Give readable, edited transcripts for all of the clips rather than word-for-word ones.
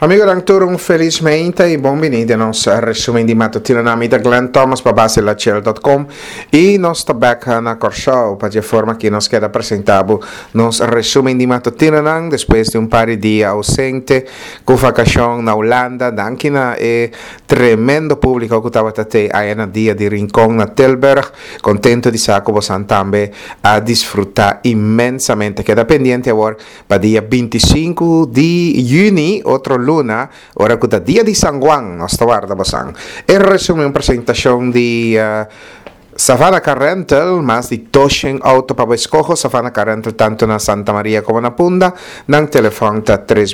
Amigo Ranturung, felizmente e benvenuti a nostro resumo di mattina da Glenn Thomas para baselacel.com e nós está back na Corshow para a forma que nós quer apresentar nos resumo di mattina depois de par di ausente com vacação na Holanda, anche na tremendo público que estava até aí na dia de Rincón na Tilburg, contento di saco você também a desfrutar imensamente, que é pendiente agora para dia 25 de junho, outro luna, ora que dia di San Juan, nós guarda basang. E resume uma apresentação de Savannah Carrentel, mas di Toshen Auto para escojo Savannah Carrentel tanto na Santa Maria como na Punda, nang telefone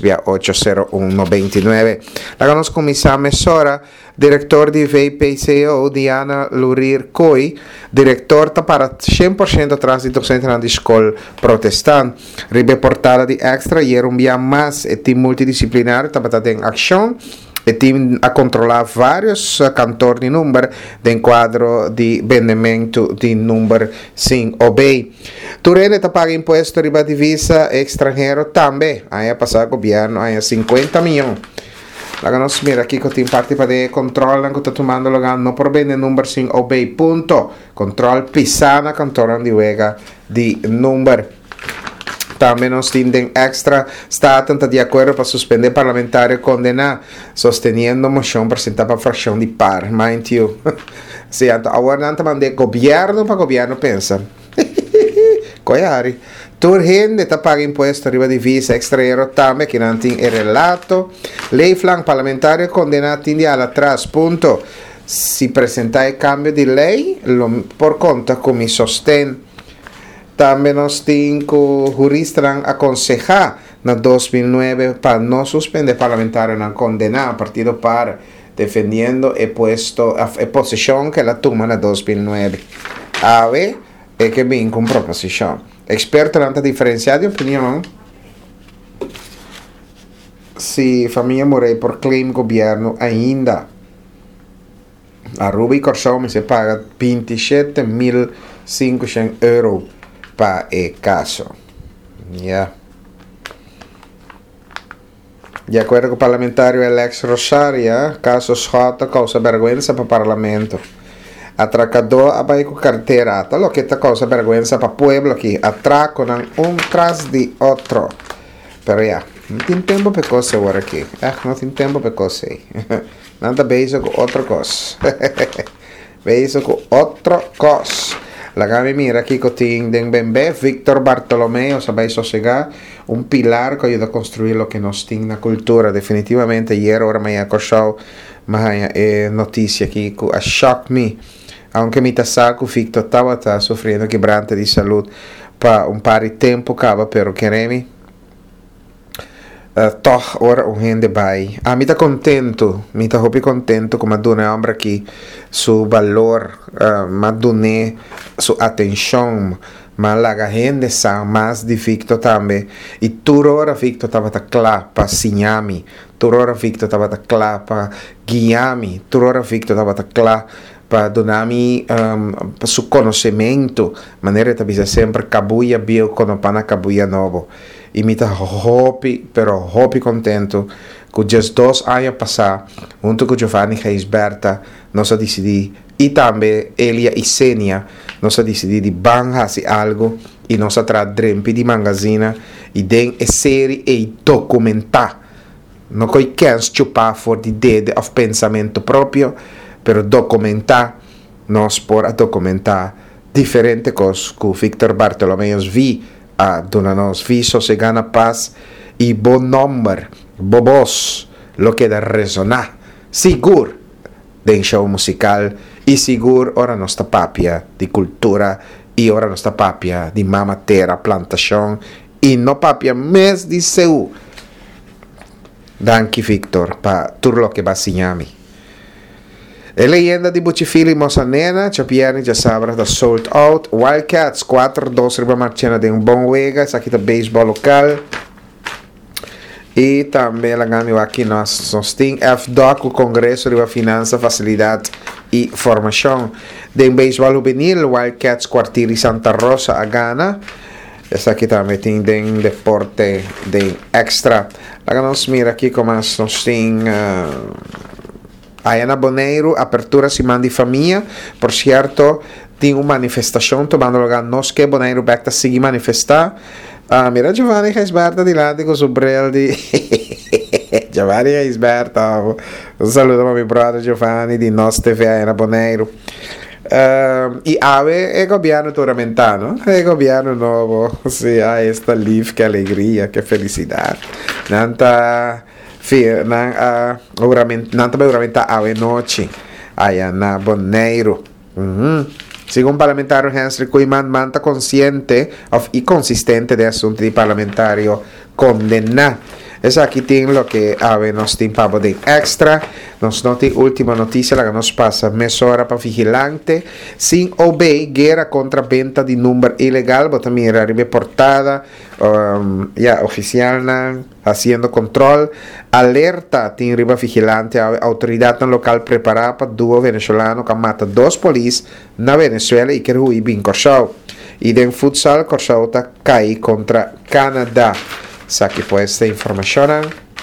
3280129. La nos cominciamo mezz'ora, diretor di VPCO Diana Lurir Coi, diretor para 100% atrás di docente na escola protestante, riportada di extra ieri un dia mas e team multidisciplinar tabata in action e team a controlar vários cantores de número de quadro de vendimento de número sem obey. Turene está paga imposto riba divisa estrangeiro também. Aí a passar governo aí 50 milhões. Laga nós mira aqui que tem parte para de controle que está tomando lugar no por bem número sem obey ponto. Control pisana cantora de wega de número. Também nós temos extra stato de acordo para suspender parlamentar condenar, sostenendo moção apresentada para a fração de par, mind you. Se agora não mande governo para governo pensa. Coiari. Turhen está paga imposto riba di visa extranjero também que não tem relato. Lei flan parlamentar condenado indiala atrás ponto. Se apresentar cambio de lei, por conta come sostém. Também nós temos que o jurista aconselhar na 2009 para não suspender parlamentar na condenar partido para defendendo e posto a posição que ela toma na 2009. A ver, é que vem com proposição. Experto na diferenciar de opinião. Se família morei por claim governo ainda. A Ruby Corsão me se paga 27.500 euros para o caso. Yeah. De acordo com o parlamentário Alex Rosaria, caso J causa vergonha para o parlamento. Atracador abai com carteira, tal que causa vergonha para o pueblo aqui. Atraco tras de outro. Pero yeah, não tem tempo para coisa agora aqui. Não tem tempo para coisa. Nada beijo com outra coisa. Beijo com outra coisa. La gami mira aqui que tem bem Victor Bartolomeo, sabe sossegar, pilar que ajuda a construir o que nós temos na cultura. Definitivamente, ieri ora me acosciou, mas notícia aqui que a shock me, aunque me tassaco, Victor estava sofrendo quebrante de saúde para par de tempo, cava, pero queremos toch ora gente vai. Me está contento, me está contento como dona homem aqui su valor, madune su atenção, mas a gente sabe mais de Victor também. E tudo ora Victor estava claro para ensinar-me, tudo ora Victor estava claro para guiar-me, tudo ora Victor estava claro para dar-me su conhecimento, maneira de sempre cabuia bio quando pana cabuia novo. E me está hopi contento que just 2 anos passar, junto com Giovanni Geisberta, nós decidimos, e também Elia e Senia, nós decidimos de banhar algo, e nós trazemos de magazine, e den série e documentar. Não que quer chupar for de ideia ou pensamento próprio, pero documentar, nós por documentar diferentes coisas que o Victor Bartolomeu vi a dona nos viso se gana paz e bom número, bobos, lo que da resonar, seguro, de show musical e seguro, ora nossa papia de cultura e ora nossa papia de mamatera, plantação e no papia mes de seu. Danke Victor, para tudo lo que va a ensinar-me. A leyenda de Buchifili Mosanena, Chapiani já sabe da Sold Out, Wildcats 4-2 riba marchando de bom wega, essa aqui da beisebol local. E também ela ganhou aqui nós temos FDOC, o Congresso de Finança, Facilidade e Formação. De beisebol juvenil, Wildcats Quartier Santa Rosa a Gana. Essa aqui também tem deporte de extra. Lá nós mira aqui como nós tem Ayana Boneiro, apertura Simão de Família. Por certo, tem uma manifestação tomando lugar. Nós que Boneiro Becta seguir manifestar. Mira Giovanni Reisberta di là con su di Giovanni Reisberta. Un saluto a mio brother Giovanni di Nos TV Ayana Boneiro. E ave é governo turamentano, é governo novo, sim, esta live, que alegria, que felicidade. Nanta juramenta ave noite, Ayana Boneiro. Segundo parlamentar Henry Kuiman, manta consciente e consistente de assunto de parlamentario condena. Esa aqui tem lo que ave nos tem papo de extra. Nos noti última notícia que nos passa mesora para vigilante sem obey guerra contra venta de número ilegal, but também era reportada oficial haciendo control, alerta tem riba vigilante a autoridade local preparada para duo venezolano que mata 2 polis na Venezuela e que ruí bem Corsau. E den futsal Corsau tá cai contra Canadá. Aqui foi esta informação.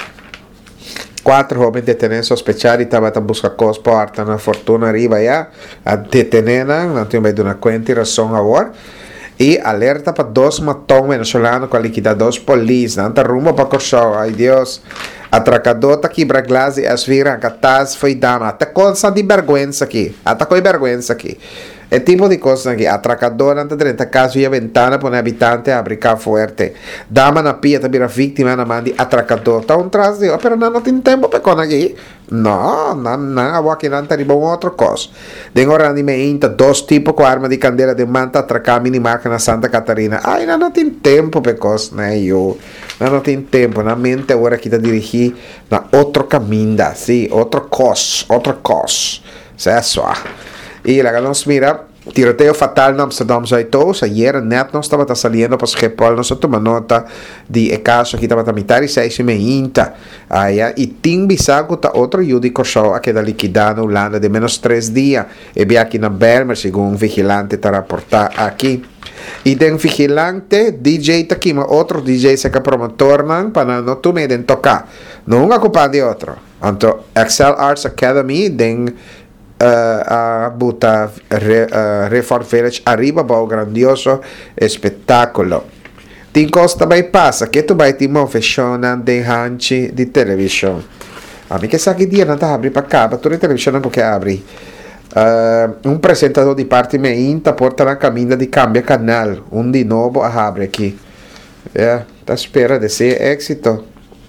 4 jovens detenidos sospechados e estavam buscando cospo harta na fortuna arriba já a detener, não tem mais de uma conta e razão agora. E alerta para 2 matões venezolanos com a liquidar 2 polícias. Não está rumo para Corsau. Ai Deus. Atracador está aqui para glass e as viram que tas foi dama. Até coisa de vergonha aqui. Até com vergonha aqui. É tipo de coisa aqui. Atracador anda dentro da casa via ventana para o habitante abrir cá forte. Dama na pia também a vítima na mão de atracador. Está trás de pero não tem tempo para con aqui. Não, aqui não está riba outra coisa. Den hora de meinta 2 tipos com arma de candeira de manta atracar minimarca na Santa Catarina. Ai, não tem tempo para coisa, né? Eu não tem tempo. Na mente agora que está dirigir na outro caminho, sim, outra coisa. Isso é só. E lá nós mira, tiroteio fatal na Amsterdam Zuidos. Ayer net nós estava saliendo para Schiphol. Nós tomamos nota de caso aqui estava militar e 6:30. E tem bisago tá outro judico show a que da liquidado lá de menos 3 dias. E vi aqui na Belmer, segundo um vigilante está reportar aqui. E den vigilante, DJ tá aqui, mas outro DJ se que promotor para não tomar den tocar. Não é culpa de outro. Então, Excel Arts Academy, den a buta Reform Village arriba para o grandioso espetáculo. Tem costa vai passa que tu vai te mover de hanchi de televisão. A mim que sabe dia não tá abrir para cá, para toda a televisão não porque abre. Um apresentador de parte me inta porta na caminha de cambia canal, de novo a abre aqui. Tá espera de ser êxito.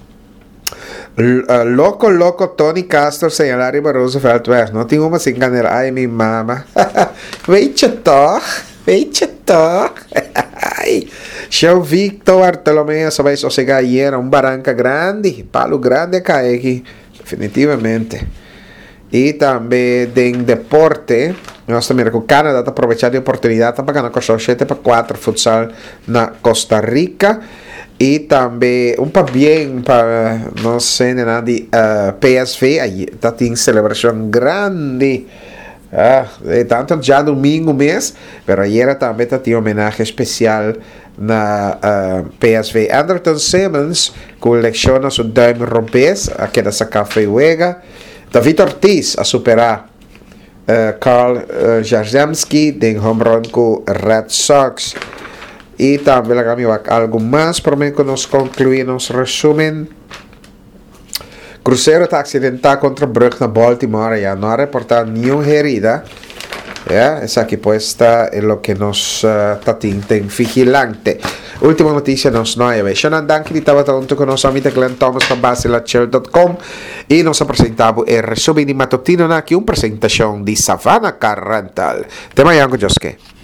Loco Tony Castro señalar a Roosevelt weg. Não tem uma sem ganhar. Ai, minha mama. Weet je toch? Show Victor Bartolomé, sabes, o sea, ayer barranca grande, palo grande cai aqui. Definitivamente. E também tem deporte. Nós também com o Canadá está aproveitando a oportunidade para ganhar com 7-4 futsal na Costa Rica. E também para bem para não sei nada de PSV aí está tem celebração grande tanto já domingo mês mas ayer também está tem homenagem especial na PSV. Anderson Simmons coleciona seu duim rompes aqui dessa café uega. David Ortiz a superar Carl Jarzemski de home run com Red Sox. E também algo mais para mim que nós concluímos resumen. Cruzeiro está acidentado contra Brugge na Baltimore, já não ha reportado nenhuma herida. Essa aqui puesta é o que nos tem vigilante. Última notícia nos não é. Shonan Dank que estava junto com nosso amigo Glenn Thomas para basilachel.com e nos apresentava o resumen de matutino aqui uma apresentação de Savannah Car Rental. Tema Yango Joske.